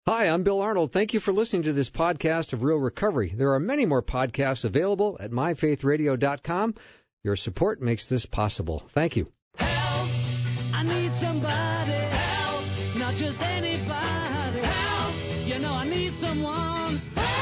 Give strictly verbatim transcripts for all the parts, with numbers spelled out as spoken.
Hi, I'm Bill Arnold. Thank you for listening to this podcast of Real Recovery. There are many more podcasts available at my faith radio dot com. Your support makes this possible. Thank you. Help! I need somebody. Help! Not just anybody. Help! You know I need someone.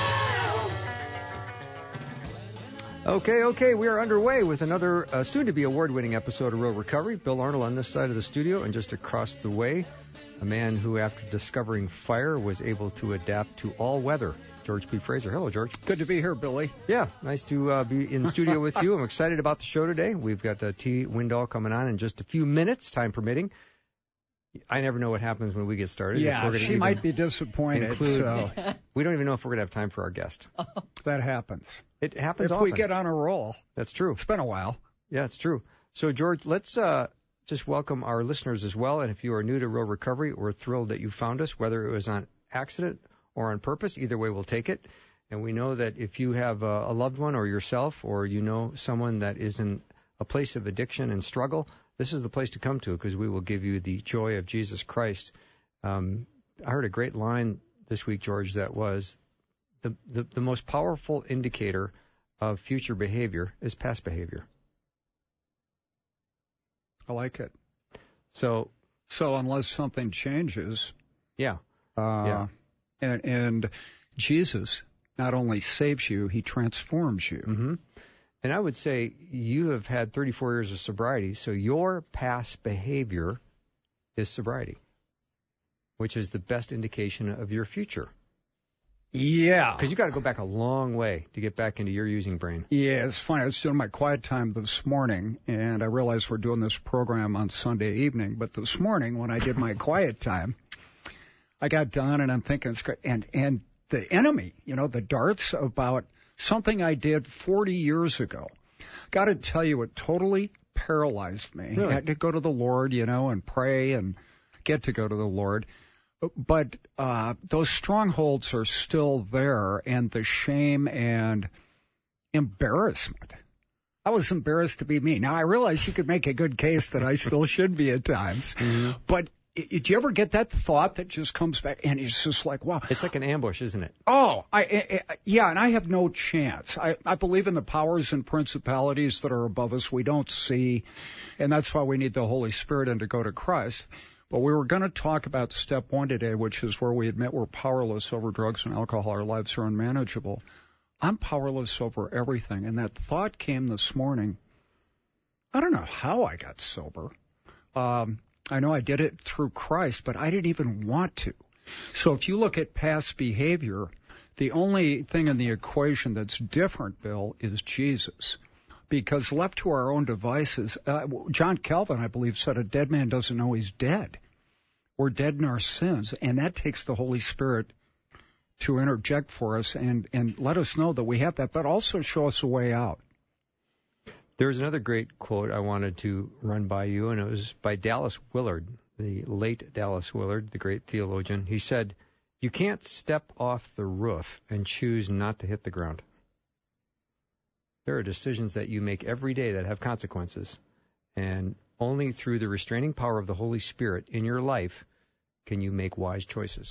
Help! Okay, okay, we are underway with another uh, soon-to-be award-winning episode of Real Recovery. Bill Arnold on this side of the studio, and just across the way, a man who, after discovering fire, was able to adapt to all weather. George P. Fraser. Hello, George. Good to be here, Billy. Yeah, nice to uh, be in the studio with you. I'm excited about the show today. We've got uh, T. Windall coming on in just a few minutes, time permitting. I never know what happens when we get started. Yeah, she might be disappointed. Include, so. We don't even know if we're going to have time for our guest. That happens. It happens if often. If we get on a roll. That's true. It's been a while. Yeah, it's true. So, George, let's uh, just welcome our listeners as well. And if you are new to Real Recovery, we're thrilled that you found us, whether it was on accident or on purpose. Either way, we'll take it. And we know that if you have a, a loved one or yourself, or you know someone that is in a place of addiction and struggle, this is the place to come to, because we will give you the joy of Jesus Christ. Um, I heard a great line this week, George, that was the, the, the most powerful indicator of future behavior is past behavior. I like it. So, so unless something changes, yeah, uh, yeah, and, and Jesus not only saves you, he transforms you. Mm-hmm. And I would say you have had thirty-four years of sobriety, so your past behavior is sobriety, which is the best indication of your future. Yeah. Because you got to go back a long way to get back into your using brain. Yeah, it's funny. I was doing my quiet time this morning, and I realized we're doing this program on Sunday evening. But this morning, when I did my quiet time, I got done, and I'm thinking, it's great. And, and the enemy, you know, the darts about something I did forty years ago. Got to tell you, it totally paralyzed me. Really? I had to go to the Lord, you know, and pray and get to go to the Lord. But uh, those strongholds are still there, and the shame and embarrassment. I was embarrassed to be me. Now, I realize you could make a good case that I still should be at times. Mm-hmm. But did you ever get that thought that just comes back, and it's just like, wow. It's like an ambush, isn't it? Oh, I, I, yeah, and I have no chance. I, I believe in the powers and principalities that are above us we don't see, and that's why we need the Holy Spirit and to go to Christ. But we were going to talk about step one today, which is where we admit we're powerless over drugs and alcohol. Our lives are unmanageable. I'm powerless over everything. And that thought came this morning. I don't know how I got sober. Um, I know I did it through Christ, but I didn't even want to. So if you look at past behavior, the only thing in the equation that's different, Bill, is Jesus. Because left to our own devices, uh, John Calvin, I believe, said a dead man doesn't know he's dead. We're dead in our sins, and that takes the Holy Spirit to interject for us and, and let us know that we have that, but also show us a way out. There's another great quote I wanted to run by you, and it was by Dallas Willard, the late Dallas Willard, the great theologian. He said, "You can't step off the roof and choose not to hit the ground. There are decisions that you make every day that have consequences, and only through the restraining power of the Holy Spirit in your life can you make wise choices."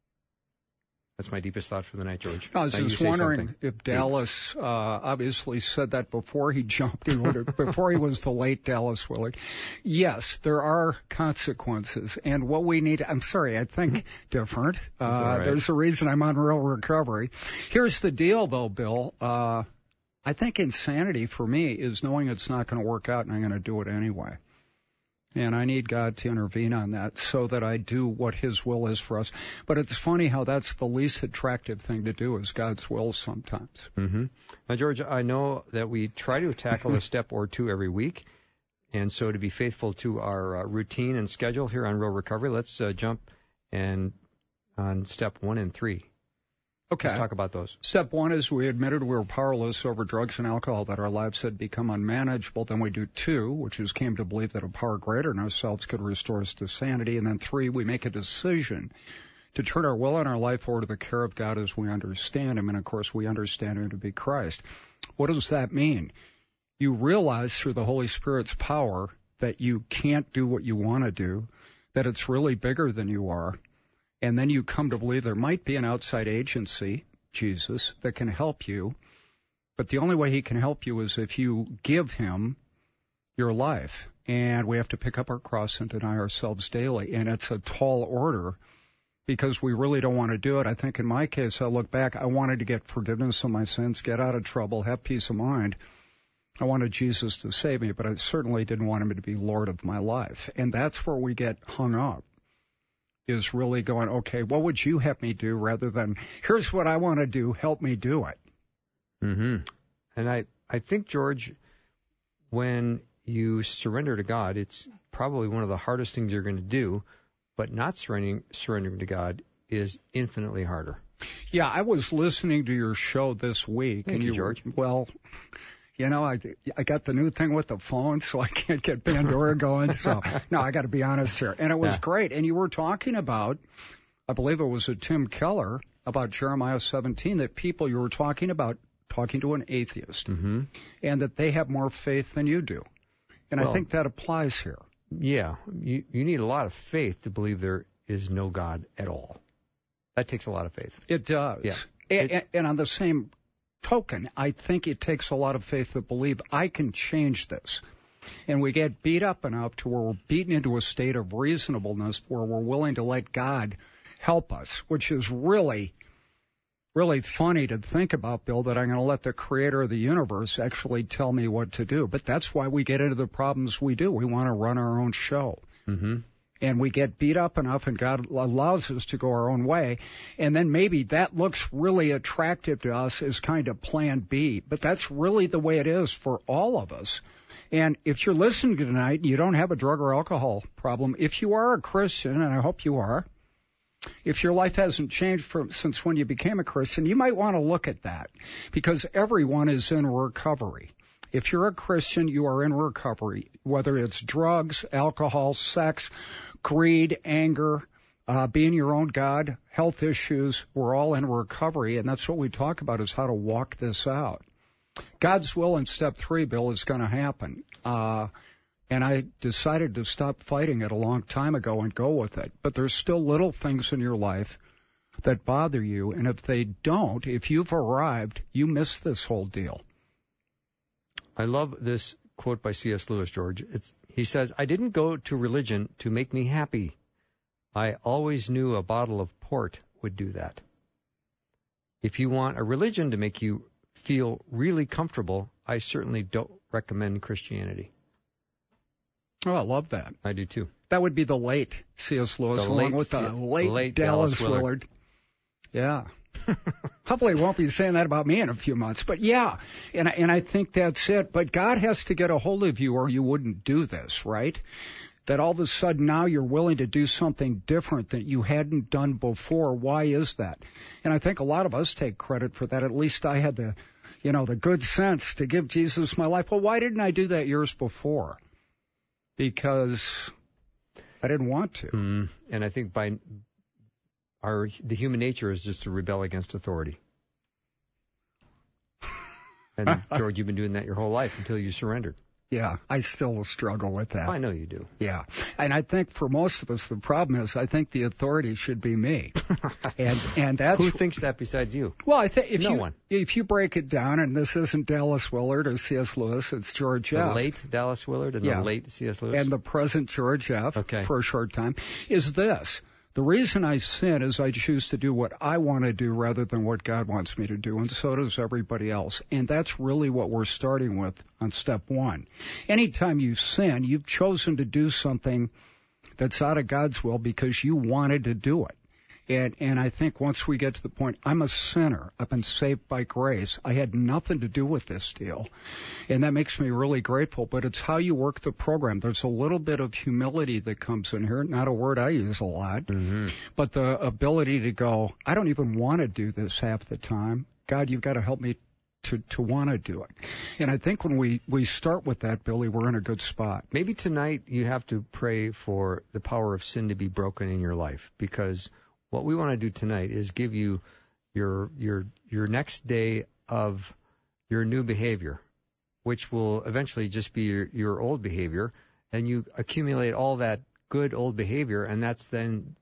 That's my deepest thought for the night, George. I was now just wondering if Dallas uh, obviously said that before he jumped in, before he was the late Dallas Willard. Yes, there are consequences, and what we need, I'm sorry, I think different. Uh, right. There's a reason I'm on Real Recovery. Here's the deal, though, Bill. Uh, I think insanity for me is knowing it's not going to work out and I'm going to do it anyway. And I need God to intervene on that so that I do what His will is for us. But it's funny how that's the least attractive thing to do is God's will sometimes. Mm-hmm. Now, George, I know that we try to tackle a step or two every week. And so to be faithful to our uh, routine and schedule here on Real Recovery, let's uh, jump and on step one and three. Okay. Let's talk about those. Step one is we admitted we were powerless over drugs and alcohol, that our lives had become unmanageable. Then we do two, which is came to believe that a power greater than ourselves could restore us to sanity. And then three, we make a decision to turn our will and our life over to the care of God as we understand Him. And, of course, we understand Him to be Christ. What does that mean? You realize through the Holy Spirit's power that you can't do what you want to do, that it's really bigger than you are, And then you come to believe there might be an outside agency, Jesus, that can help you. But the only way he can help you is if you give him your life. And we have to pick up our cross and deny ourselves daily. And it's a tall order because we really don't want to do it. I think in my case, I look back, I wanted to get forgiveness of my sins, get out of trouble, have peace of mind. I wanted Jesus to save me, but I certainly didn't want him to be Lord of my life. And that's where we get hung up, is really going, okay, what would you have me do rather than, here's what I want to do, help me do it. Mm-hmm. And I, I think, George, when you surrender to God, it's probably one of the hardest things you're going to do, but not surrendering, surrendering to God is infinitely harder. Yeah, I was listening to your show this week. Thank and you, you, George. Well, you know, I I got the new thing with the phone, so I can't get Pandora going. So, no, I got to be honest here. And it was Yeah. great. And you were talking about, I believe it was a Tim Keller, about Jeremiah seventeen, that people, you were talking about talking to an atheist, Mm-hmm. and that they have more faith than you do. And Well, I think that applies here. Yeah, you, you need a lot of faith to believe there is no God at all. That takes a lot of faith. It does. Yeah. And, It- and on the same token, I think it takes a lot of faith to believe I can change this. And we get beat up enough to where we're beaten into a state of reasonableness where we're willing to let God help us, which is really, really funny to think about, Bill, that I'm going to let the creator of the universe actually tell me what to do. But that's why we get into the problems we do. We want to run our own show. Mm-hmm. And we get beat up enough, and God allows us to go our own way. And then maybe that looks really attractive to us as kind of plan B. But that's really the way it is for all of us. And if you're listening tonight and you don't have a drug or alcohol problem, if you are a Christian, and I hope you are, if your life hasn't changed from, since when you became a Christian, you might want to look at that, because everyone is in recovery. If you're a Christian, you are in recovery, whether it's drugs, alcohol, sex, greed, anger, uh, being your own God, health issues. We're all in recovery, and that's what we talk about, is how to walk this out. God's will in step three, Bill, is going to happen. Uh, and I decided to stop fighting it a long time ago and go with it. But there's still little things in your life that bother you, and if they don't, if you've arrived, you miss this whole deal. I love this quote by C S Lewis, George. It's, he says, "I didn't go to religion to make me happy. I always knew a bottle of port would do that." If you want a religion to make you feel really comfortable, I certainly don't recommend Christianity. Oh, I love that. I do too. That would be the late C S Lewis, The along late with the C- late, late Dallas, Dallas Willard. Willard. Yeah. Hopefully he won't be saying that about me in a few months. But yeah, and, I- and I think that's it. But God has to get a hold of you or you wouldn't do this, right? That all of a sudden now you're willing to do something different that you hadn't done before. Why is that? And I think a lot of us take credit for that. At least I had the, you know, the good sense to give Jesus my life. Well, why didn't I do that years before? Because I didn't want to. Mm, and I think by our the human nature is just to rebel against authority. And George, you've been doing that your whole life until you surrendered. Yeah, I still struggle with that. I know you do. Yeah, and I think for most of us, the problem is I think the authority should be me, and and that's Who thinks that besides you? well, I think if No you one. if you break it down, and this isn't Dallas Willard or C S Lewis, it's George The F. late Dallas Willard and Yeah. the late C S Lewis? and the present George F. Okay. for a short time, is this. The reason I sin is I choose to do what I want to do rather than what God wants me to do, and so does everybody else. And that's really what we're starting with on step one. Anytime you sin, you've chosen to do something that's out of God's will because you wanted to do it. And and I think once we get to the point, I'm a sinner. I've been saved by grace. I had nothing to do with this deal. And that makes me really grateful. But it's how you work the program. There's a little bit of humility that comes in here. Not a word I use a lot. Mm-hmm. But the ability to go, I don't even want to do this half the time. God, you've got to help me to, to want to do it. And I think when we, we start with that, Billy, we're in a good spot. Maybe tonight you have to pray for the power of sin to be broken in your life, because what we want to do tonight is give you your your your next day of your new behavior, which will eventually just be your, your old behavior, and you accumulate all that good old behavior, and that's then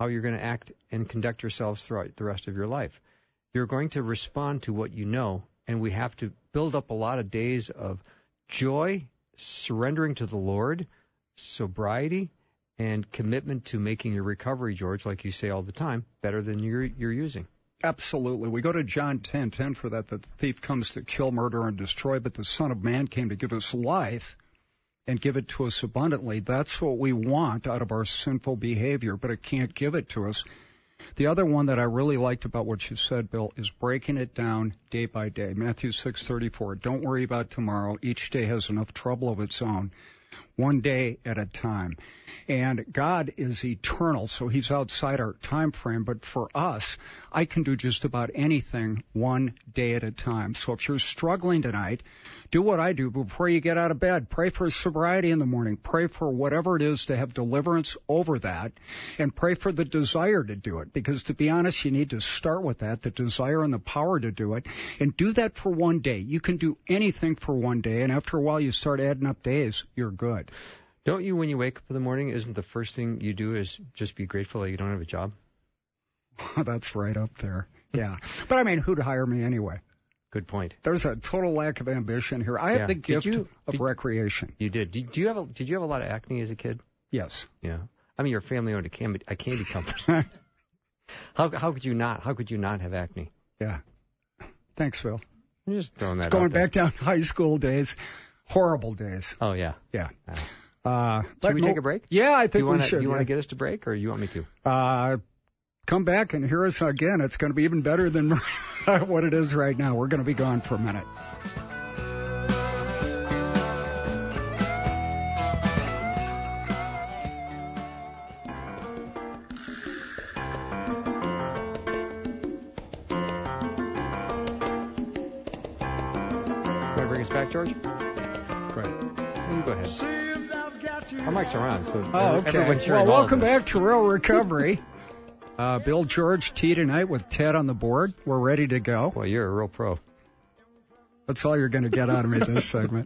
how you're going to act and conduct yourselves throughout the rest of your life. You're going to respond to what you know, and we have to build up a lot of days of joy, surrendering to the Lord, sobriety, and commitment to making your recovery, George, like you say all the time, better than you're, you're using. Absolutely. We go to John ten ten for that, that the thief comes to kill, murder, and destroy, but the Son of Man came to give us life and give it to us abundantly. That's what we want out of our sinful behavior, but it can't give it to us. The other one that I really liked about what you said, Bill, is breaking it down day by day. Matthew six thirty-four, don't worry about tomorrow. Each day has enough trouble of its own. One day at a time. And God is eternal, so he's outside our time frame. But for us, I can do just about anything one day at a time. So if you're struggling tonight, do what I do before you get out of bed. Pray for sobriety in the morning. Pray for whatever it is to have deliverance over that. And pray for the desire to do it. Because to be honest, you need to start with that, the desire and the power to do it. And do that for one day. You can do anything for one day. And after a while, you start adding up days. You're good. Don't you, when you wake up in the morning, isn't the first thing you do is just be grateful that you don't have a job? That's right up there. Yeah. But, I mean, who'd hire me anyway? Good point. There's a total lack of ambition here. I yeah. have the gift you, of did, recreation. You did. Did you have a, Did you have a lot of acne as a kid? Yes. Yeah. I mean, your family owned a candy, a candy company. how how could you not? How could you not have acne? Yeah. Thanks, Phil. I'm just throwing that Going out there. back down high school days, horrible days. Oh yeah. Yeah. Uh, Uh, Should we no, take a break? Yeah, I think do you we wanna, should. Do you yeah. want to get us to break, or you want me to? Uh, come back and hear us again. It's going to be even better than what it is right now. We're going to be gone for a minute. Want to bring us back, George? Great. You go ahead. Our mics are on, so oh, okay. everyone's hearing well, all welcome of this. back to Real Recovery. uh, Bill, George, T tonight with Ted on the board. We're ready to go. Well, you're a real pro. That's all you're going to get out of me this segment.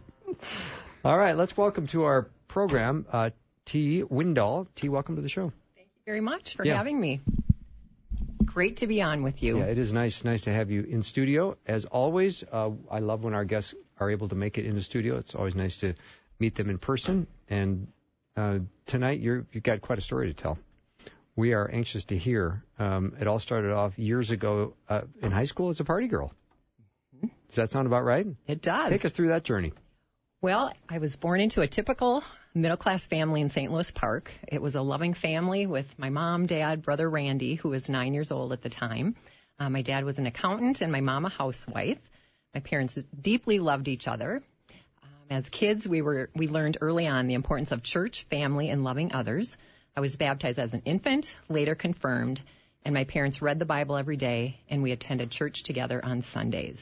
All right, let's welcome to our program uh, T. Windahl. T, welcome to the show. Thank you very much for yeah. having me. Great to be on with you. Yeah, it is nice, nice to have you in studio. As always, uh, I love when our guests are able to make it into studio. It's always nice to meet them in person. And uh, tonight, you're, you've got quite a story to tell. We are anxious to hear. Um, it all started off years ago uh, in high school as a party girl. Does that sound about right? It does. Take us through that journey. Well, I was born into a typical middle-class family in Saint Louis Park. It was a loving family with my mom, dad, brother Randy, who was nine years old at the time. Uh, my dad was an accountant and my mom a housewife. My parents deeply loved each other. Um, as kids, we were we learned early on the importance of church, family, and loving others. I was baptized as an infant, later confirmed, and my parents read the Bible every day, and we attended church together on Sundays.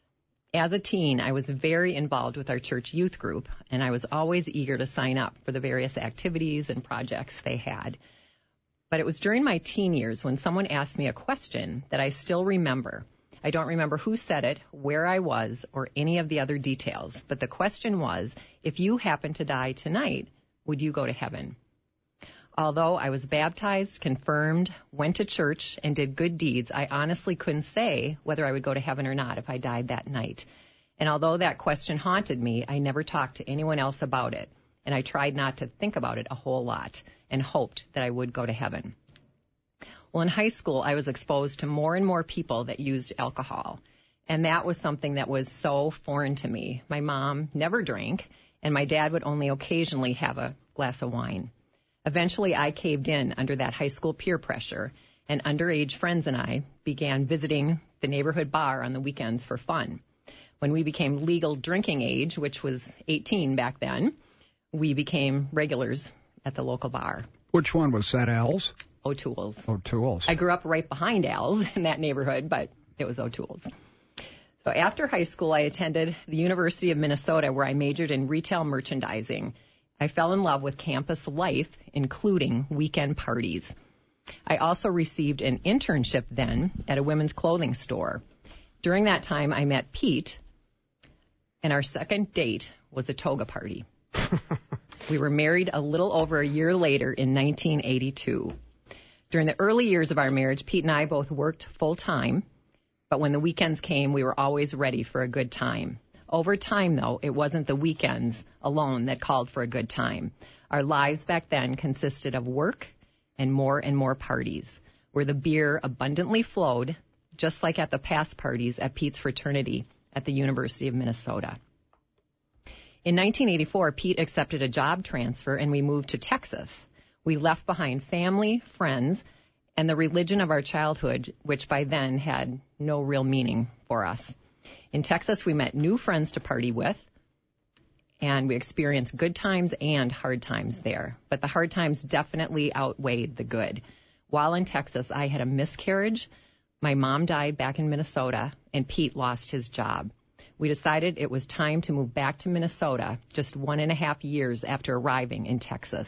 As a teen, I was very involved with our church youth group, and I was always eager to sign up for the various activities and projects they had. But it was during my teen years when someone asked me a question that I still remember. I don't remember who said it, where I was, or any of the other details, but the question was, if you happen to die tonight, would you go to heaven? Although I was baptized, confirmed, went to church, and did good deeds, I honestly couldn't say whether I would go to heaven or not if I died that night. And although that question haunted me, I never talked to anyone else about it. And I tried not to think about it a whole lot and hoped that I would go to heaven. Well, in high school, I was exposed to more and more people that used alcohol. And that was something that was so foreign to me. My mom never drank, and my dad would only occasionally have a glass of wine. Eventually, I caved in under that high school peer pressure, and underage friends and I began visiting the neighborhood bar on the weekends for fun. When we became legal drinking age, which was eighteen back then, we became regulars at the local bar. Which one was that, Al's? O'Toole's. O'Toole's. I grew up right behind Al's in that neighborhood, but it was O'Toole's. So after high school, I attended the University of Minnesota, where I majored in retail merchandising. I fell in love with campus life, including weekend parties. I also received an internship then at a women's clothing store. During that time, I met Pete, and our second date was a toga party. We were married a little over a year later in nineteen eighty-two. During the early years of our marriage, Pete and I both worked full-time, but when the weekends came, we were always ready for a good time. Over time, though, it wasn't the weekends alone that called for a good time. Our lives back then consisted of work and more and more parties, where the beer abundantly flowed, just like at the past parties at Pete's fraternity at the University of Minnesota. In nineteen eighty-four, Pete accepted a job transfer and we moved to Texas. We left behind family, friends, and the religion of our childhood, which by then had no real meaning for us. In Texas, we met new friends to party with, and we experienced good times and hard times there. But the hard times definitely outweighed the good. While in Texas, I had a miscarriage. My mom died back in Minnesota, and Pete lost his job. We decided it was time to move back to Minnesota just one and a half years after arriving in Texas.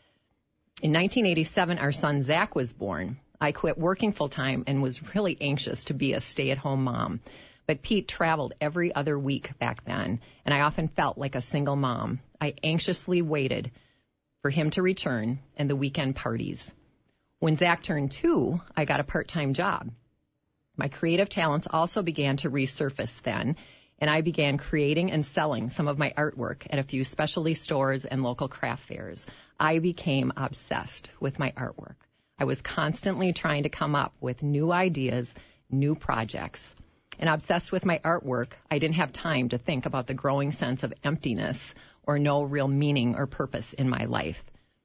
In nineteen eighty-seven, our son Zach was born. I quit working full-time and was really anxious to be a stay-at-home mom. But Pete traveled every other week back then, and I often felt like a single mom. I anxiously waited for him to return and the weekend parties. When Zach turned two, I got a part-time job. My creative talents also began to resurface then, and I began creating and selling some of my artwork at a few specialty stores and local craft fairs. I became obsessed with my artwork. I was constantly trying to come up with new ideas, new projects. And obsessed with my artwork, I didn't have time to think about the growing sense of emptiness or no real meaning or purpose in my life.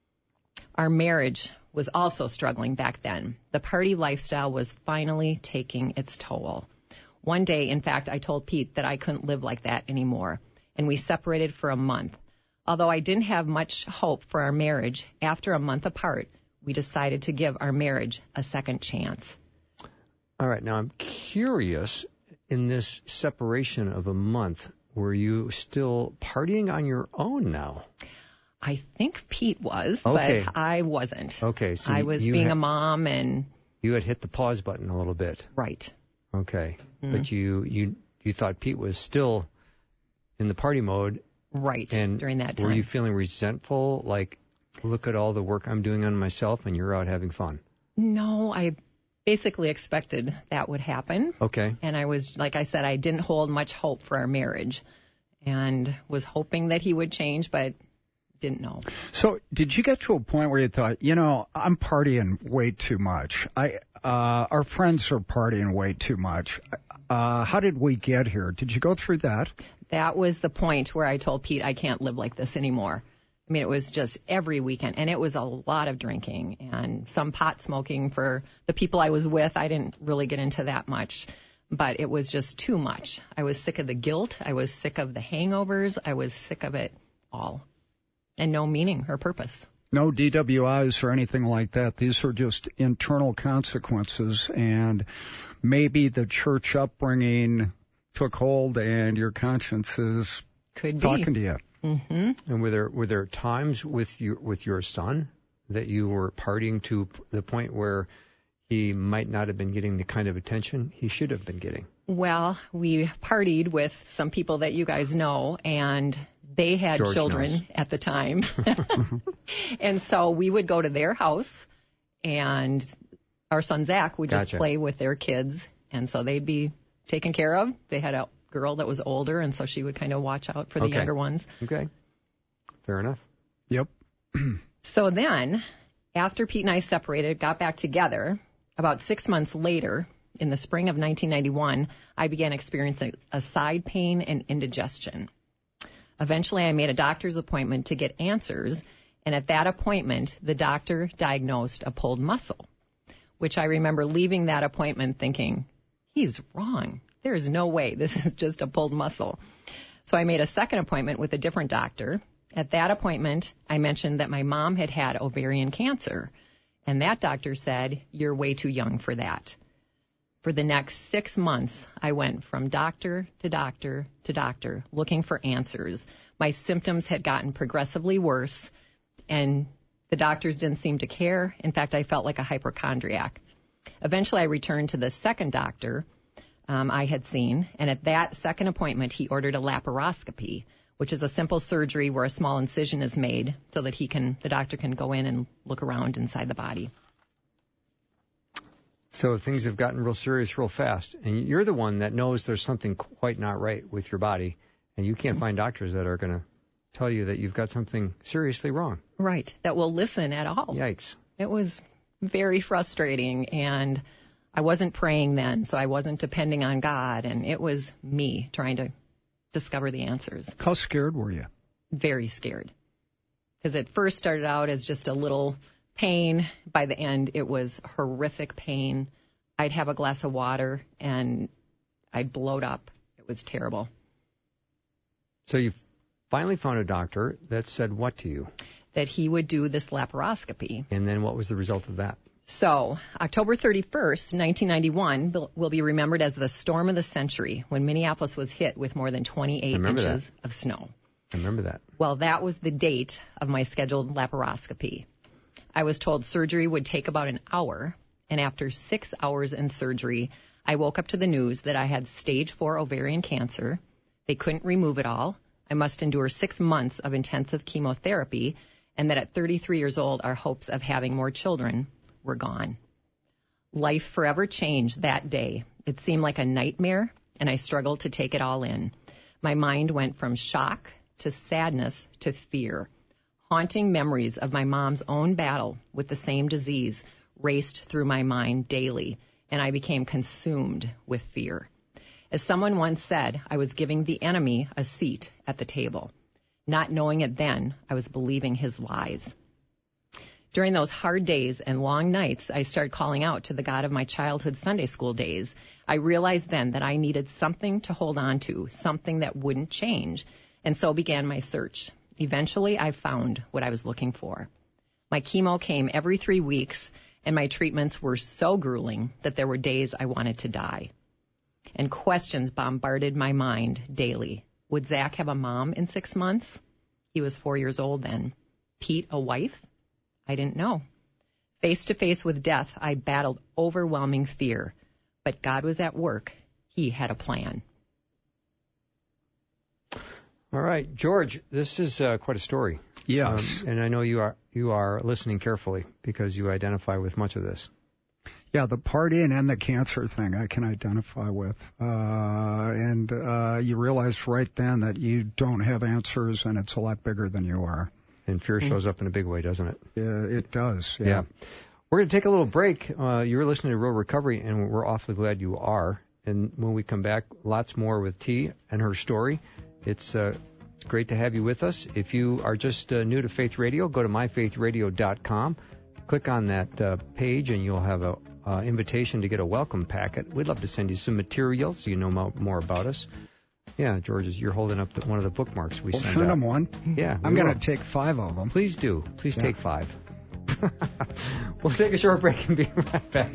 Our marriage was also struggling back then. The party lifestyle was finally taking its toll. One day, in fact, I told Pete that I couldn't live like that anymore, and we separated for a month. Although I didn't have much hope for our marriage, after a month apart, we decided to give our marriage a second chance. All right, now I'm curious, in this separation of a month, were you still partying on your own now? I think Pete was, okay. but I wasn't. Okay, so I was you being had, a mom and... You had hit the pause button a little bit. Right. Okay, Mm-hmm. but you, you, you thought Pete was still in the party mode. Right, and during that time. Were you feeling resentful, like, look at all the work I'm doing on myself and you're out having fun? No, I basically expected that would happen. Okay. And I was, like I said, I didn't hold much hope for our marriage and was hoping that he would change, but didn't know. So did you get to a point where you thought, you know, I'm partying way too much. I uh, our friends are partying way too much. Uh, how did we get here? Did you go through that? That was the point where I told Pete I can't live like this anymore. I mean, it was just every weekend, and it was a lot of drinking and some pot smoking for the people I was with. I didn't really get into that much, but it was just too much. I was sick of the guilt. I was sick of the hangovers. I was sick of it all, and no meaning or purpose. No D W Is or anything like that. These are just internal consequences, and maybe the church upbringing took hold and your conscience is Could be. talking to you. Mm-hmm. And were there were there times with your with your son that you were partying to the point where he might not have been getting the kind of attention he should have been getting? Well, we partied with some people that you guys know, and they had George children knows. at the time. And so we would go to their house, and our son Zach would just Gotcha. play with their kids, and so they'd be taken care of. They had a girl that was older, and so she would kind of watch out for the Okay. younger ones. Okay. Fair enough. Yep. So then, after Pete and I separated, got back together, about six months later, in the spring of nineteen ninety-one, I began experiencing a side pain and indigestion. Eventually, I made a doctor's appointment to get answers, and at that appointment, the doctor diagnosed a pulled muscle, which I remember leaving that appointment thinking, he's wrong. There is no way this is just a pulled muscle. So I made a second appointment with a different doctor. At that appointment, I mentioned that my mom had had ovarian cancer, and that doctor said, you're way too young for that. For the next six months, I went from doctor to doctor to doctor looking for answers. My symptoms had gotten progressively worse, and the doctors didn't seem to care. In fact, I felt like a hypochondriac. Eventually, I returned to the second doctor um, I had seen, and at that second appointment, he ordered a laparoscopy, which is a simple surgery where a small incision is made so that he can, the doctor can go in and look around inside the body. So things have gotten real serious real fast. And you're the one that knows there's something quite not right with your body. And you can't find doctors that are going to tell you that you've got something seriously wrong. Right. That will listen at all. Yikes. It was very frustrating. And I wasn't praying then, so I wasn't depending on God. And it was me trying to discover the answers. How scared were you? Very scared. Because it first started out as just a little pain. By the end, it was horrific pain. I'd have a glass of water, and I'd bloat up. It was terrible. So you finally found a doctor that said what to you? That he would do this laparoscopy. And then what was the result of that? So October thirty-first, nineteen ninety-one, will be remembered as the storm of the century when Minneapolis was hit with more than twenty-eight inches that. of snow. I remember that. Well, that was the date of my scheduled laparoscopy. I was told surgery would take about an hour, and after six hours in surgery, I woke up to the news that I had stage four ovarian cancer. They couldn't remove it all. I must endure six months of intensive chemotherapy, and that at thirty-three years old, our hopes of having more children were gone. Life forever changed that day. It seemed like a nightmare, and I struggled to take it all in. My mind went from shock to sadness to fear. Haunting memories of my mom's own battle with the same disease raced through my mind daily, and I became consumed with fear. As someone once said, I was giving the enemy a seat at the table. Not knowing it then, I was believing his lies. During those hard days and long nights, I started calling out to the God of my childhood Sunday school days. I realized then that I needed something to hold on to, something that wouldn't change, and so began my search. Eventually, I found what I was looking for. My chemo came every three weeks, and my treatments were so grueling that there were days I wanted to die. And questions bombarded my mind daily. Would Zach have a mom in six months? He was four years old then. Pete, a wife? I didn't know. Face to face with death, I battled overwhelming fear. But God was at work. He had a plan. All right, George, this is uh, quite a story. Yes. Um, and I know you are you are listening carefully because you identify with much of this. Yeah, the partying and the cancer thing I can identify with. Uh, and uh, you realize right then that you don't have answers, and it's a lot bigger than you are. And fear shows up in a big way, doesn't it? Yeah, it does. Yeah. yeah. We're going to take a little break. Uh, you're listening to Real Recovery, and we're awfully glad you are. And when we come back, lots more with T and her story. It's uh, it's great to have you with us. If you are just uh, new to Faith Radio, go to my faith radio dot com. Click on that uh, page, and you'll have a uh, invitation to get a welcome packet. We'd love to send you some material so you know mo- more about us. Yeah, George, you're holding up the, one of the bookmarks we we'll send send out. them one. Yeah, I'm going to take five of them. Please do. Please yeah. take five. We'll take a short break and be right back.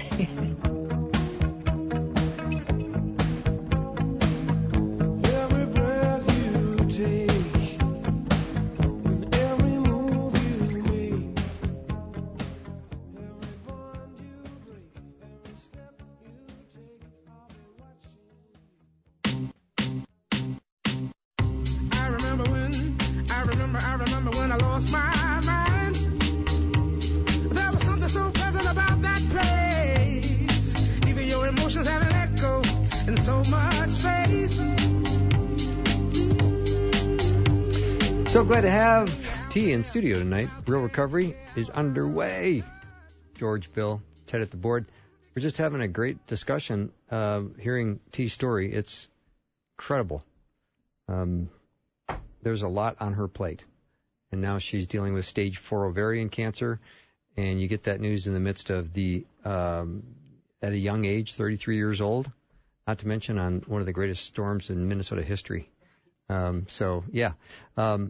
So glad to have T in studio tonight. Real Recovery is underway. George, Bill, Ted at the board. We're just having a great discussion, uh, hearing T's story. It's incredible. Um, there's a lot on her plate. And now she's dealing with stage four ovarian cancer. And you get that news in the midst of the, um, at a young age, thirty-three years old. Not to mention on one of the greatest storms in Minnesota history. Um, so, yeah. Um,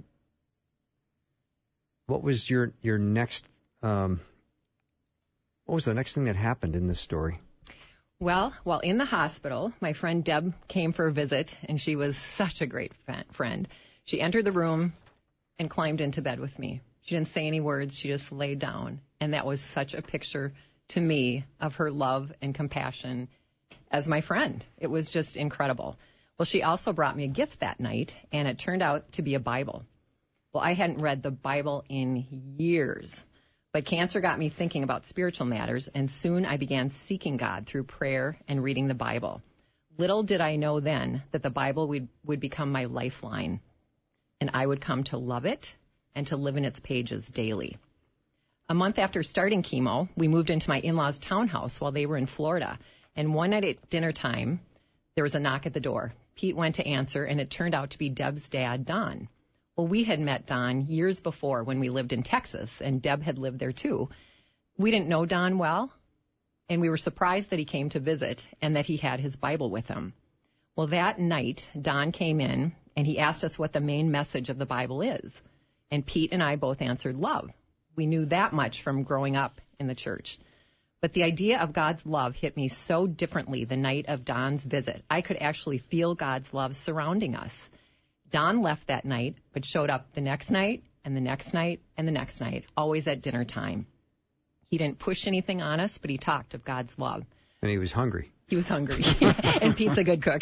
What was your your next? Um, what was the next thing that happened in this story? Well, while in the hospital, my friend Deb came for a visit, and she was such a great friend. She entered the room and climbed into bed with me. She didn't say any words. She just laid down, and that was such a picture to me of her love and compassion as my friend. It was just incredible. Well, she also brought me a gift that night, and it turned out to be a Bible. Well, I hadn't read the Bible in years, But cancer got me thinking about spiritual matters, and soon I began seeking God through prayer and reading the Bible. Little did I know then that the Bible would, would become my lifeline, and I would come to love it and to live in its pages daily. A month after starting chemo, we moved into my in-laws' townhouse while they were in Florida, and one night at dinner time, there was a knock at the door. Pete went to answer, and it turned out to be Deb's dad, Don. Well, we had met Don years before when we lived in Texas, and Deb had lived there too. We didn't know Don well, and we were surprised that he came to visit and that he had his Bible with him. Well, that night, Don came in, and he asked us what the main message of the Bible is. And Pete and I both answered love. We knew that much from growing up in the church. But the idea of God's love hit me so differently the night of Don's visit. I could actually feel God's love surrounding us. Don left that night, but showed up the next night, and the next night, and the next night, always at dinner time. He didn't push anything on us, but he talked of God's love. And he was hungry. He was hungry. And Pete's a good cook.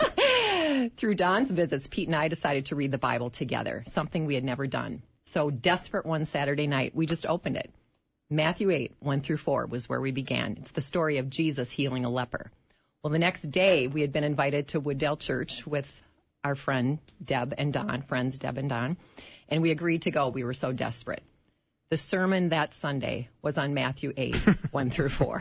Through Don's visits, Pete and I decided to read the Bible together, something we had never done. So desperate one Saturday night, we just opened it. Matthew eight, one through four was where we began. It's the story of Jesus healing a leper. Well, the next day, we had been invited to Wooddale Church with our friend Deb and Don, friends Deb and Don, and we agreed to go. We were so desperate. The sermon that Sunday was on Matthew eight, one through four.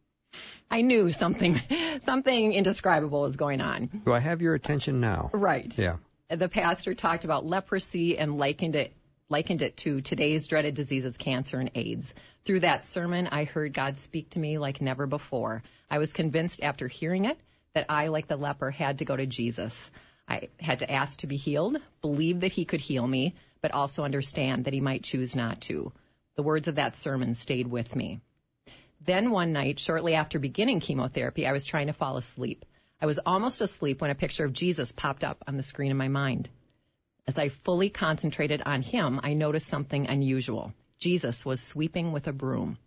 I knew something something indescribable was going on. Do I have your attention now? Right. Yeah. The pastor talked about leprosy and likened it likened it to today's dreaded diseases, cancer and AIDS. Through that sermon, I heard God speak to me like never before. I was convinced after hearing it that I, like the leper, had to go to Jesus. I had to ask to be healed, believe that he could heal me, but also understand that he might choose not to. The words of that sermon stayed with me. Then one night, shortly after beginning chemotherapy, I was trying to fall asleep. I was almost asleep when a picture of Jesus popped up on the screen of my mind. As I fully concentrated on him, I noticed something unusual. Jesus was sweeping with a broom.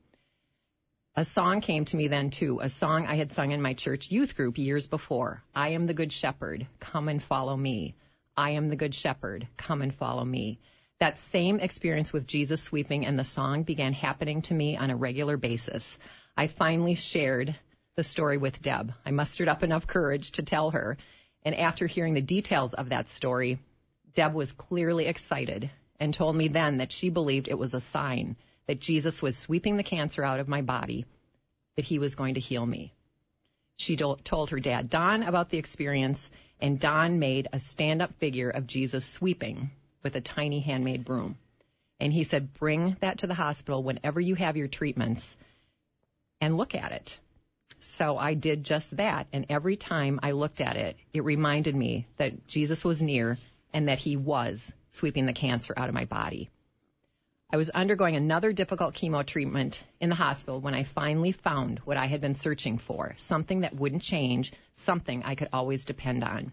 A song came to me then, too, a song I had sung in my church youth group years before. I am the good shepherd, come and follow me. I am the good shepherd, come and follow me. That same experience with Jesus sweeping and the song began happening to me on a regular basis. I finally shared the story with Deb. I mustered up enough courage to tell her, and after hearing the details of that story, Deb was clearly excited and told me then that she believed it was a sign that Jesus was sweeping the cancer out of my body, that he was going to heal me. She told her dad, Don, about the experience, and Don made a stand-up figure of Jesus sweeping with a tiny handmade broom. And he said, bring that to the hospital whenever you have your treatments and look at it. So I did just that, and every time I looked at it, it reminded me that Jesus was near and that he was sweeping the cancer out of my body. I was undergoing another difficult chemo treatment in the hospital when I finally found what I had been searching for, something that wouldn't change, something I could always depend on.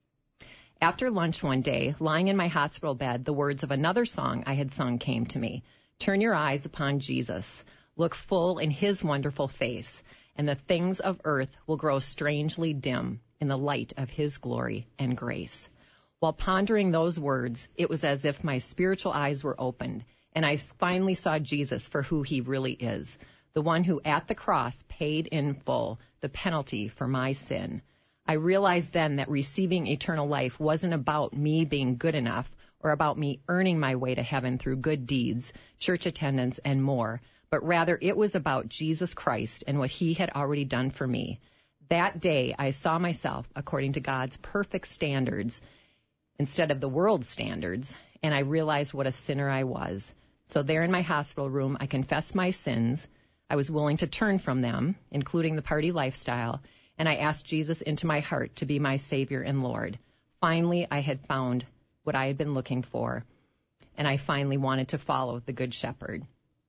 After lunch one day, lying in my hospital bed, the words of another song I had sung came to me. Turn your eyes upon Jesus. Look full in his wonderful face, and the things of earth will grow strangely dim in the light of his glory and grace. While pondering those words, it was as if my spiritual eyes were opened, and I finally saw Jesus for who he really is, the one who at the cross paid in full the penalty for my sin. I realized then that receiving eternal life wasn't about me being good enough or about me earning my way to heaven through good deeds, church attendance, and more, but rather it was about Jesus Christ and what he had already done for me. That day, I saw myself according to God's perfect standards instead of the world's standards, and I realized what a sinner I was. So there in my hospital room, I confessed my sins. I was willing to turn from them, including the party lifestyle, and I asked Jesus into my heart to be my Savior and Lord. Finally, I had found what I had been looking for, and I finally wanted to follow the Good Shepherd.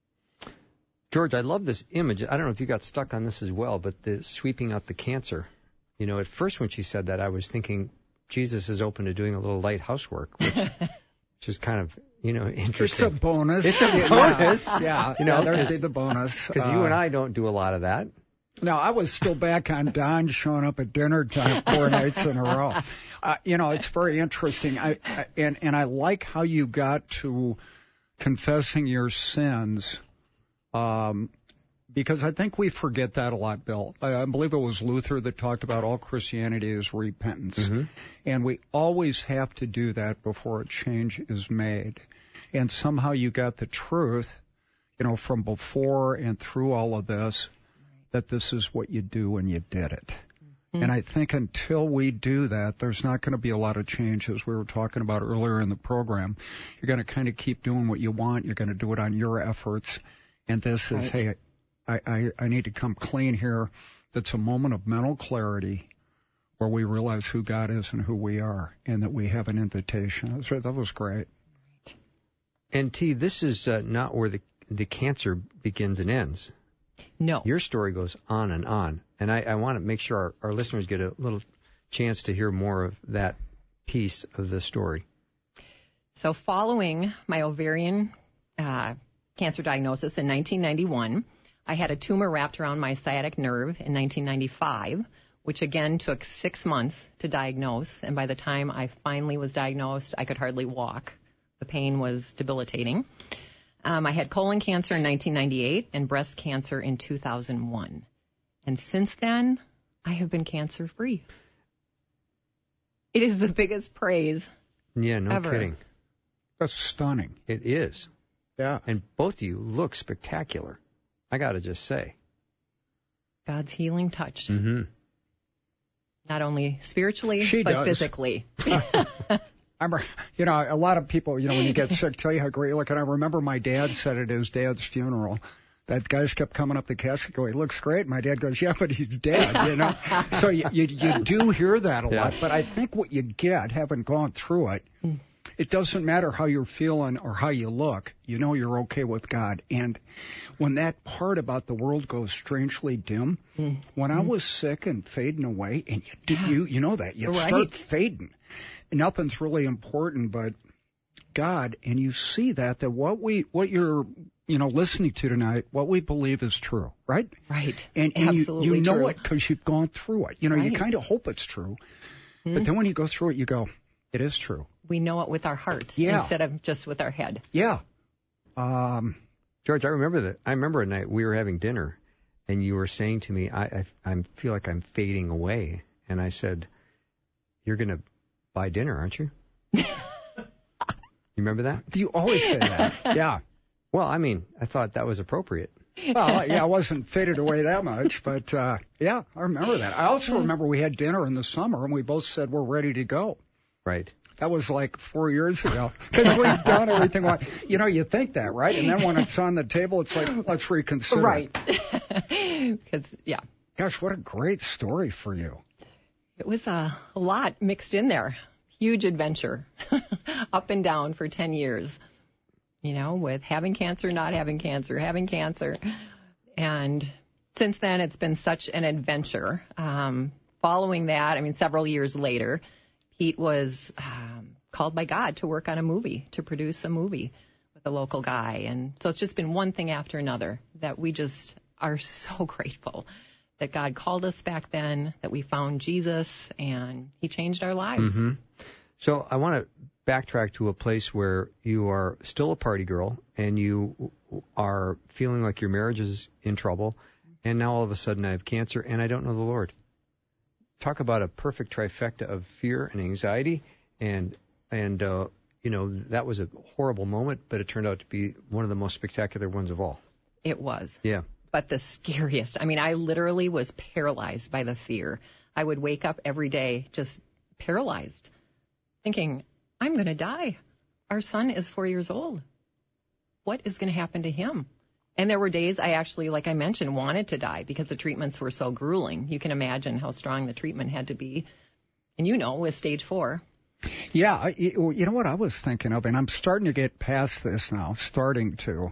George, I love this image. I don't know if you got stuck on this as well, but the sweeping out the cancer. You know, at first when she said that, I was thinking Jesus is open to doing a little light housework, which, which is kind of, you know, interesting. It's a bonus. It's a bonus. Yeah, yeah, you know, there'd be the bonus. Because uh, you and I don't do a lot of that. No, I was still back on Don showing up at dinner time four nights in a row. Uh, you know, it's very interesting. I, I and and I like how you got to confessing your sins Um, because I think we forget that a lot, Bill. I, I believe it was Luther that talked about all Christianity is repentance. Mm-hmm. And we always have to do that before a change is made. And somehow you got the truth, you know, from before and through all of this, that this is what you do when you did it. Mm-hmm. And I think until we do that, there's not going to be a lot of change, as we were talking about earlier in the program. You're going to kind of keep doing what you want. You're going to do it on your efforts. And this is, right. hey, I, I, I need to come clean here. That's a moment of mental clarity where we realize who God is and who we are, and that we have an invitation. That was, that was great. And T, this is uh, not where the the cancer begins and ends. No. Your story goes on and on. And I, I want to make sure our, our listeners get a little chance to hear more of that piece of the story. So following my ovarian uh, cancer diagnosis in nineteen ninety-one, I had a tumor wrapped around my sciatic nerve in nineteen ninety-five, which again took six months to diagnose. And by the time I finally was diagnosed, I could hardly walk. The pain was debilitating. Um, I had colon cancer in nineteen ninety-eight and breast cancer in two thousand one. And since then, I have been cancer-free. It is the biggest praise Yeah, no ever. kidding. That's stunning. It is. Yeah. And both of you look spectacular, I got to just say. God's healing touch. Mm-hmm. Not only spiritually, She but does. physically. I'm, you know, a lot of people, you know, when you get sick, tell you how great you look. And I remember my dad said at his dad's funeral, that guys kept coming up the casket going, he looks great. My dad goes, yeah, but he's dead, you know. So you, you, you do hear that a yeah. lot. But I think what you get, having gone through it, it doesn't matter how you're feeling or how you look. You know you're okay with God. And when that part about the world goes strangely dim, mm. when I was sick and fading away, and you do, you, you know that, you right. start fading. Nothing's really important but God, and you see that, that what we, what you're, you know, listening to tonight, what we believe is true, right? Right. And, and Absolutely you, you know true. it because you've gone through it. You know, right. you kind of hope it's true, mm-hmm. but then when you go through it, you go, it is true. We know it with our heart yeah. instead of just with our head. Yeah. Um, George, I remember that. I remember a night we were having dinner, and you were saying to me, I, I, I feel like I'm fading away. And I said, you're going to buy dinner, aren't you? You remember that? You always say that. Yeah. Well, I mean, I thought that was appropriate. Well, yeah, I wasn't faded away that much, but uh, yeah, I remember that. I also remember we had dinner in the summer, and we both said we're ready to go. Right. That was like four years ago. Because we've done everything. You know, you think that, right? And then when it's on the table, it's like, let's reconsider. Right. Because, yeah. Gosh, what a great story for you. It was a, a lot mixed in there. Huge adventure. Up and down for ten years. You know, with having cancer, not having cancer, having cancer. And since then, it's been such an adventure. Um, following that, I mean, several years later, Pete was um, called by God to work on a movie, to produce a movie with a local guy. And so it's just been one thing after another that we just are so grateful that God called us back then, that we found Jesus, and he changed our lives. Mm-hmm. So I want to backtrack to a place where you are still a party girl, and you are feeling like your marriage is in trouble, and now all of a sudden I have cancer, and I don't know the Lord. Talk about a perfect trifecta of fear and anxiety, and and uh, you know, that was a horrible moment, but it turned out to be one of the most spectacular ones of all. It was. Yeah. But the scariest. I mean, I literally was paralyzed by the fear. I would wake up every day just paralyzed, thinking, I'm going to die. Our son is four years old. What is going to happen to him? And there were days I actually, like I mentioned, wanted to die because the treatments were so grueling. You can imagine how strong the treatment had to be. And you know, with stage four. Yeah, you know what I was thinking of, and I'm starting to get past this now, starting to.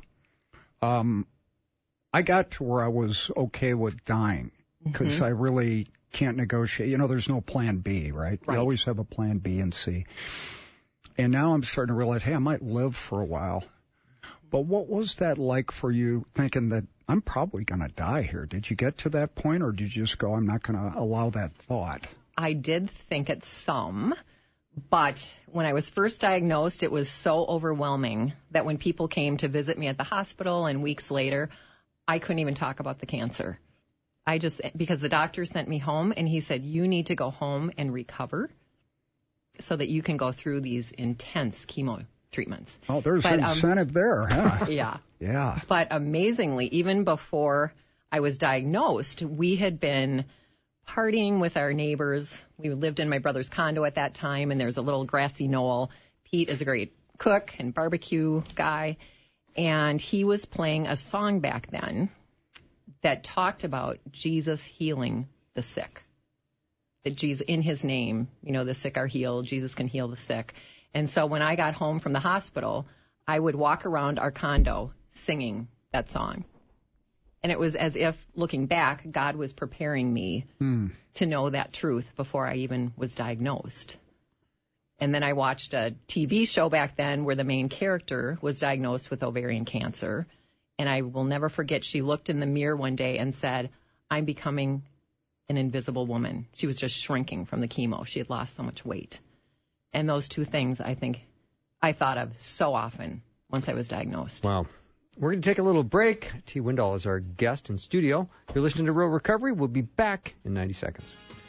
Um, I got to where I was okay with dying because mm-hmm. I really can't negotiate. You know, there's no plan B, right? right? You always have a plan B and C. And now I'm starting to realize, hey, I might live for a while. But what was that like for you, thinking that I'm probably going to die here? Did you get to that point, or did you just go, I'm not going to allow that thought? I did think it some, but when I was first diagnosed, it was so overwhelming that when people came to visit me at the hospital and weeks later, I couldn't even talk about the cancer. I just, because the doctor sent me home and he said, you need to go home and recover so that you can go through these intense chemo treatments. Oh, there's but, incentive um, there, huh? Yeah. Yeah. But amazingly, even before I was diagnosed, we had been partying with our neighbors. We lived in my brother's condo at that time, and there's a little grassy knoll. Pete is a great cook and barbecue guy, and he was playing a song back then that talked about Jesus healing the sick. That Jesus, in his name, you know, the sick are healed. Jesus can heal the sick. And so when I got home from the hospital, I would walk around our condo singing that song. And it was as if, looking back, God was preparing me mm. to know that truth before I even was diagnosed. And then I watched a T V show back then where the main character was diagnosed with ovarian cancer. And I will never forget, she looked in the mirror one day and said, I'm becoming an invisible woman. She was just shrinking from the chemo. She had lost so much weight. And those two things, I think, I thought of so often once I was diagnosed. Wow. We're going to take a little break. T. Windall is our guest in studio. You're listening to Real Recovery. We'll be back in ninety seconds.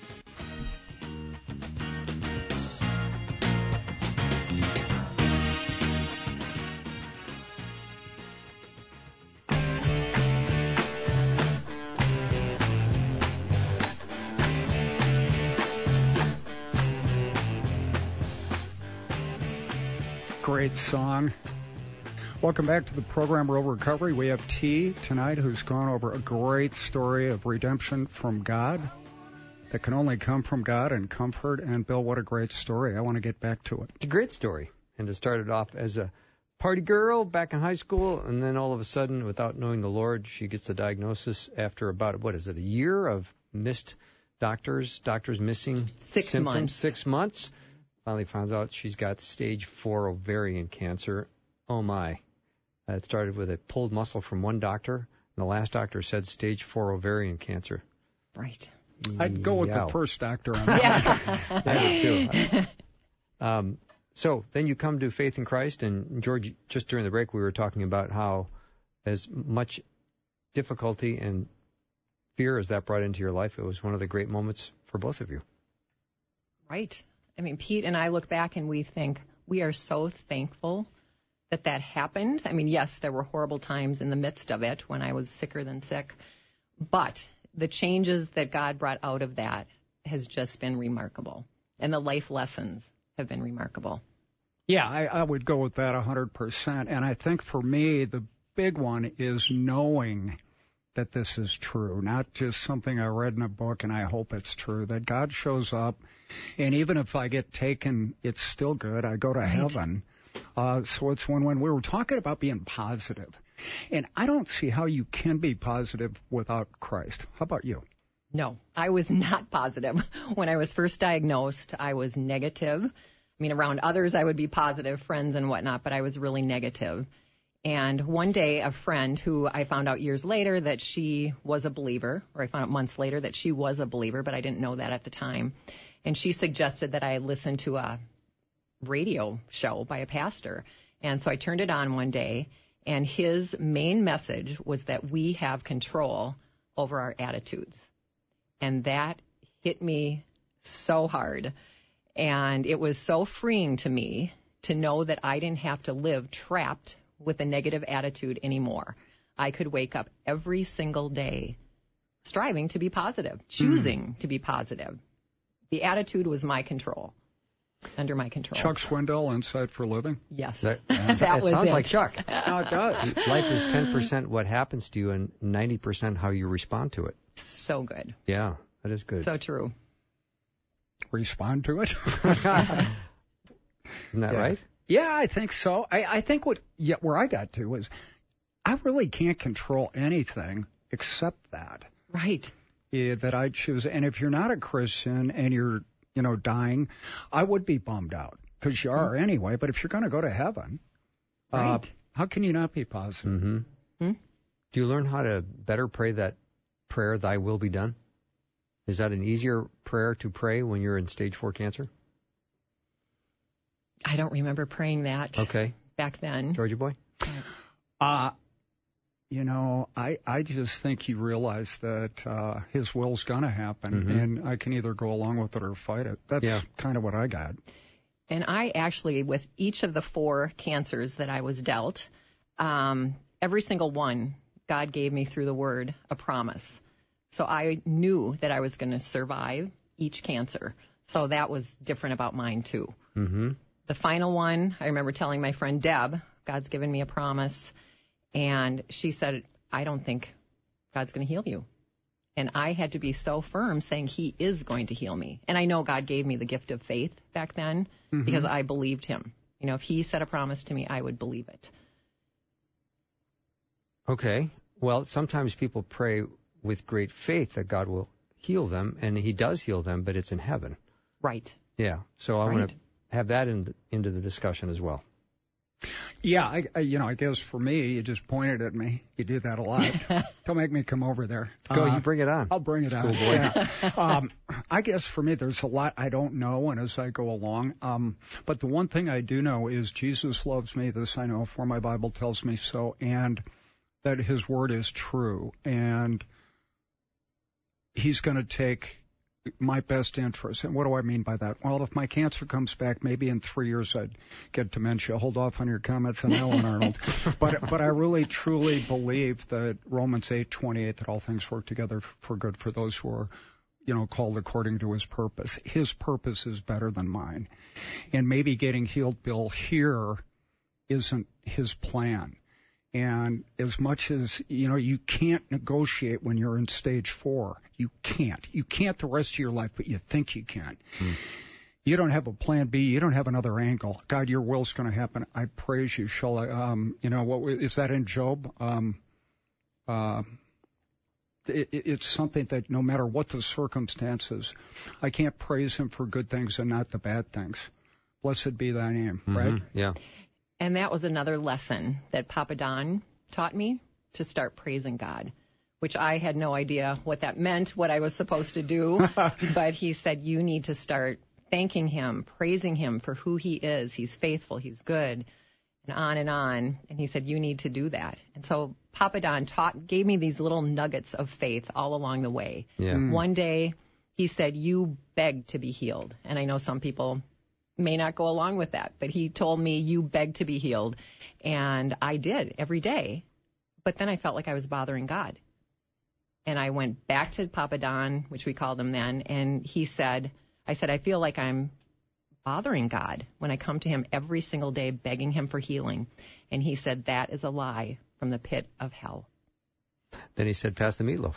Great song. Welcome back to the program, Real Recovery. We have T tonight, who's gone over a great story of redemption from God that can only come from God and comfort. And Bill, what a great story. I want to get back to it. It's a great story. And it started off as a party girl back in high school, and then all of a sudden, without knowing the Lord, she gets the diagnosis after about, what is it, a year of missed doctors, doctors missing six symptoms, months. six months. Finally finds out she's got stage four ovarian cancer. Oh, my. Uh, it started with a pulled muscle from one doctor, and the last doctor said stage four ovarian cancer. Right. I'd go with yeah. the first doctor on that. Yeah. I do, too. Um, so then you come to faith in Christ, and George, just during the break, we were talking about how as much difficulty and fear as that brought into your life, it was one of the great moments for both of you. Right. I mean, Pete and I look back and we think we are so thankful that that happened. I mean, yes, there were horrible times in the midst of it when I was sicker than sick, but the changes that God brought out of that has just been remarkable, and the life lessons have been remarkable. Yeah, I, I would go with that one hundred percent, and I think for me, the big one is knowing that this is true, not just something I read in a book and I hope it's true, that God shows up, and even if I get taken, it's still good. I go to right. heaven. Uh, so it's when, when we were talking about being positive, and I don't see how you can be positive without Christ. How about you? No, I was not positive. When I was first diagnosed, I was negative. I mean, around others, I would be positive, friends and whatnot, but I was really negative. And one day, a friend who I found out years later that she was a believer, or I found out months later that she was a believer, but I didn't know that at the time. And she suggested that I listen to a radio show by a pastor. And so I turned it on one day, and his main message was that we have control over our attitudes. And that hit me so hard. And it was so freeing to me to know that I didn't have to live trapped with a negative attitude anymore. I could wake up every single day striving to be positive, choosing mm. to be positive. The attitude was my control, under my control. Chuck Swindoll, Insight for Living? Yes. That, that it was sounds it. like Chuck. No, it does. Life is ten percent what happens to you and ninety percent how you respond to it. So good. Yeah, that is good. So true. Respond to it? Isn't that yeah. right? Yeah, I think so. I, I think what yeah, where I got to was I really can't control anything except that. Right. Yeah, that I choose. And if you're not a Christian and you're, you know, dying, I would be bummed out because you are mm-hmm. anyway. But if you're going to go to heaven, right. uh, how can you not be positive? Mm-hmm. Hmm? Do you learn how to better pray that prayer, thy will be done? Is that an easier prayer to pray when you're in stage four cancer? I don't remember praying that okay. back then. Georgia boy? Uh, you know, I, I just think he realized that uh, his will's going to happen, Mm-hmm. and I can either go along with it or fight it. That's Yeah. kind of what I got. And I actually, with each of the four cancers that I was dealt, um, every single one, God gave me through the Word a promise. So I knew that I was going to survive each cancer. So that was different about mine, too. Mm-hmm. The final one, I remember telling my friend Deb, God's given me a promise. And she said, I don't think God's going to heal you. And I had to be so firm saying he is going to heal me. And I know God gave me the gift of faith back then Mm-hmm. because I believed him. You know, if he said a promise to me, I would believe it. Okay. Well, sometimes people pray with great faith that God will heal them, and he does heal them, but it's in heaven. Right. Yeah. So I Right. want to have that in the, into the discussion as well. Yeah, I, I, you know, I guess for me, you just pointed at me. You do that a lot. Don't make me come over there. Go, Uh, you bring it on. I'll bring it on. Schoolboy. Yeah. um, I guess for me, there's a lot I don't know, and as I go along. Um, but the one thing I do know is Jesus loves me. This I know, for my Bible tells me so, and that his word is true. And he's going to take my best interest. And what do I mean by that? Well, if my cancer comes back, maybe in three years I'd get dementia. Hold off on your comments on that one, Arnold. But but I really truly believe that Romans eight twenty-eight, that all things work together for good for those who are, you know, called according to his purpose. His purpose is better than mine. And maybe getting healed, Bill, here isn't his plan. And as much as, you know, you can't negotiate when you're in stage four. You can't. You can't the rest of your life, but you think you can. Mm. You don't have a plan B. You don't have another angle. God, your will's going to happen. I praise you. Shall I, um, you know, what is that in Job? Um, uh, it, it's something that no matter what the circumstances, I can't praise him for good things and not the bad things. Blessed be thy name, Mm-hmm. right? Yeah. And that was another lesson that Papa Don taught me, to start praising God, which I had no idea what that meant, what I was supposed to do. But he said, you need to start thanking him, praising him for who he is. He's faithful, he's good, and on and on. And he said, you need to do that. And so Papa Don taught, gave me these little nuggets of faith all along the way. Yeah. Mm. One day he said, you beg to be healed. And I know some people may not go along with that, but he told me, you beg to be healed. And I did every day. But then I felt like I was bothering God. And I went back to Papa Don, which we called him then, and he said, I said, I feel like I'm bothering God when I come to him every single day begging him for healing. And he said, that is a lie from the pit of hell. Then he said, pass the meatloaf.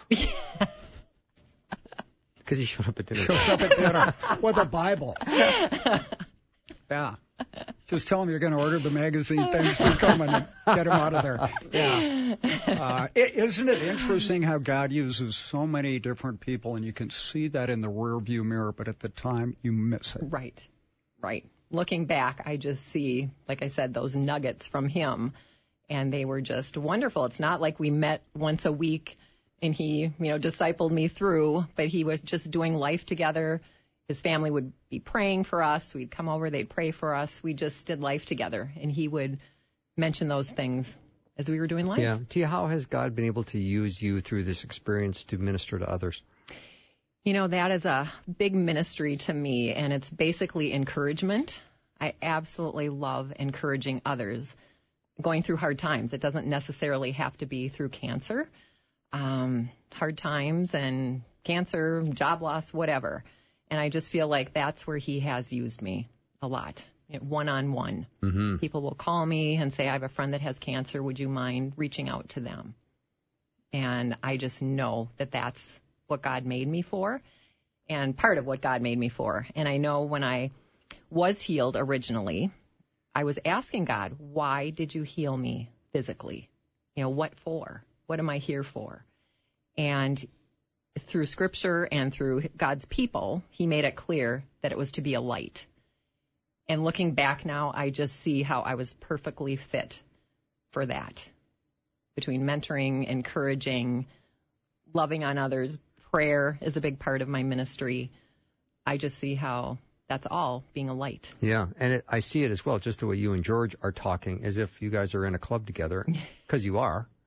Because he showed up at dinner. Shows up at dinner with a Bible. Yeah. Just tell him you're going to order the magazine. Things for coming and get him out of there. Yeah. Uh, it, isn't it interesting how God uses so many different people, and you can see that in the rear view mirror, but at the time you miss it. Right. Right. Looking back, I just see, like I said, those nuggets from him, and they were just wonderful. It's not like we met once a week and he, you know, discipled me through, but he was just doing life together. His family would be praying for us. We'd come over, they'd pray for us. We just did life together, and he would mention those things as we were doing life. Yeah. Tia, how has God been able to use you through this experience to minister to others? You know, that is a big ministry to me, and it's basically encouragement. I absolutely love encouraging others going through hard times. It doesn't necessarily have to be through cancer. Um, hard times and cancer, job loss, whatever. And I just feel like that's where he has used me a lot, you know, one-on-one. Mm-hmm. People will call me and say, I have a friend that has cancer. Would you mind reaching out to them? And I just know that that's what God made me for, and part of what God made me for. And I know when I was healed originally, I was asking God, why did you heal me physically? You know, what for? What am I here for? And through Scripture and through God's people, he made it clear that it was to be a light. And looking back now, I just see how I was perfectly fit for that. Between mentoring, encouraging, loving on others, prayer is a big part of my ministry. I just see how that's all being a light. Yeah, and it, I see it as well, just the way you and George are talking, as if you guys are in a club together, because you are.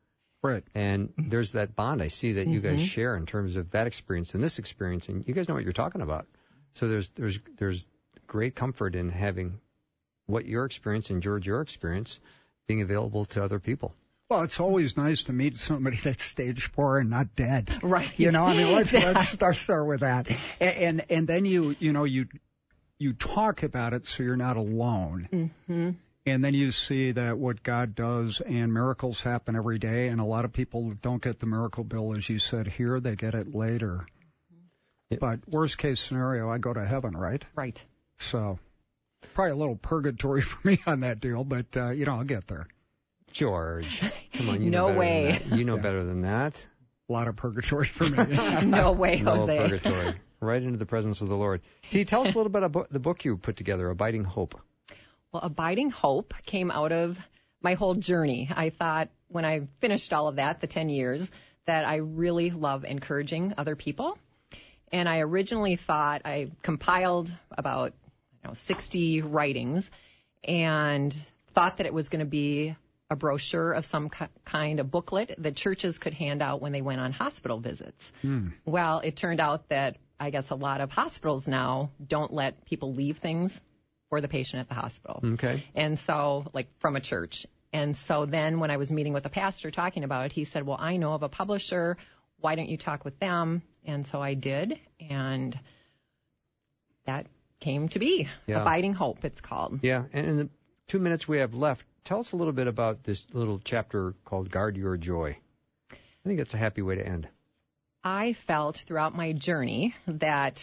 Right. And there's that bond I see that you guys share in terms of that experience and this experience, and you guys know what you're talking about. So there's there's there's great comfort in having what your experience and George your experience being available to other people. Well, it's always nice to meet somebody that's stage four and not dead. Right. You know, I mean, let's let's start start with that, and and, and then you you know you you talk about it so you're not alone. Mm-hmm. And then you see that what God does, and miracles happen every day, and a lot of people don't get the miracle bill, as you said here, they get it later. Yep. But worst case scenario, I go to heaven, right? Right. So probably a little purgatory for me on that deal, but, uh, you know, I'll get there. George, come on, you no know better way. Than that. You know Yeah. better than that. A lot of purgatory for me. No way, No Jose. purgatory. Right into the presence of the Lord. T, tell us a little bit about the book you put together, Abiding Hope. Well, Abiding Hope came out of my whole journey. I thought when I finished all of that, the ten years, that I really love encouraging other people. And I originally thought I compiled about you know, sixty writings and thought that it was going to be a brochure of some ki- kind, a booklet that churches could hand out when they went on hospital visits. Hmm. Well, it turned out that I guess a lot of hospitals now don't let people leave things for the patient at the hospital. Okay. And so, like from a church. And so then when I was meeting with a pastor talking about it, he said, well, I know of a publisher. Why don't you talk with them? And so I did. And that came to be. Yeah. Abiding Hope, it's called. Yeah, and in the two minutes we have left, tell us a little bit about this little chapter called Guard Your Joy. I think it's a happy way to end. I felt throughout my journey that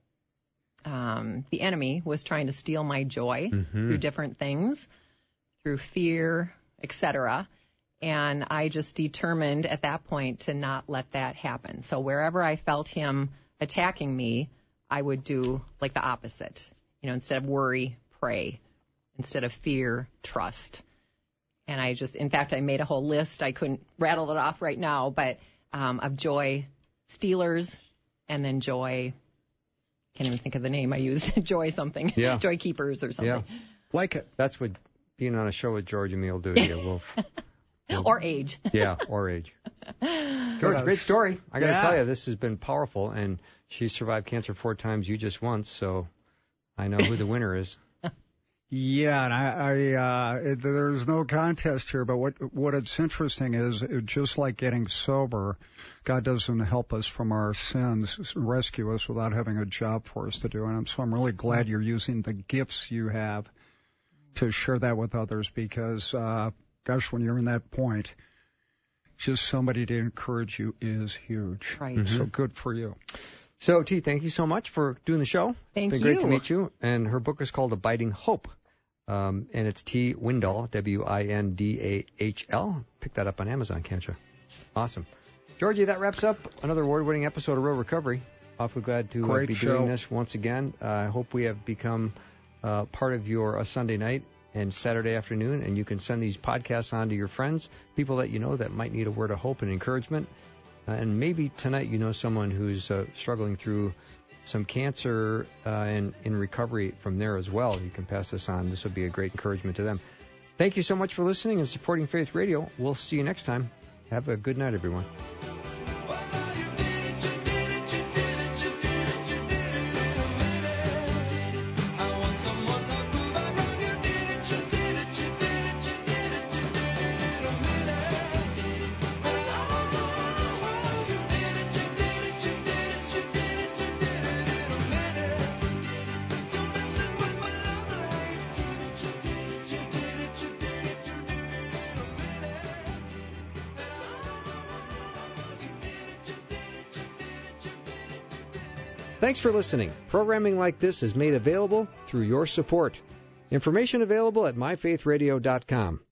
um, the enemy was trying to steal my joy Mm-hmm. through different things, through fear, et cetera. And I just determined at that point to not let that happen. So wherever I felt him attacking me, I would do like the opposite. You know, instead of worry, pray. Instead of fear, trust. And I just, in fact, I made a whole list. I couldn't rattle it off right now, but um, of joy stealers and then joy, can't even think of the name I used, joy something, Yeah. joy keepers or something. Yeah. Like it. That's what being on a show with George and me will do to you. We'll, Or age. yeah, or age. George, great story. I got to Yeah. tell you, this has been powerful, and she survived cancer four times, you just once, so I know who the winner is. Yeah, and I, I uh, it, there's no contest here, but what what it's interesting is it, just like getting sober, God doesn't help us from our sins, rescue us without having a job for us to do. And so I'm really glad you're using the gifts you have to share that with others because, uh, gosh, when you're in that point, just somebody to encourage you is huge. Right. Mm-hmm. So good for you. So, T, thank you so much for doing the show. Thank it's been great to you. meet you. And her book is called Abiding Hope. Um, and it's T. Windahl, W I N D A H L. Pick that up on Amazon, can't you? Awesome. Georgie, that wraps up another award-winning episode of Real Recovery. Awfully glad to uh, Great be show. doing this once again. Uh, I hope we have become uh, part of your uh, Sunday night and Saturday afternoon, and you can send these podcasts on to your friends, people that you know that might need a word of hope and encouragement. Uh, and maybe tonight you know someone who's uh, struggling through some cancer uh, and in recovery from there as well. You can pass this on. This will be a great encouragement to them. Thank you so much for listening and supporting Faith Radio. We'll see you next time. Have a good night, everyone. Thanks for listening. Programming like this is made available through your support. Information available at my faith radio dot com.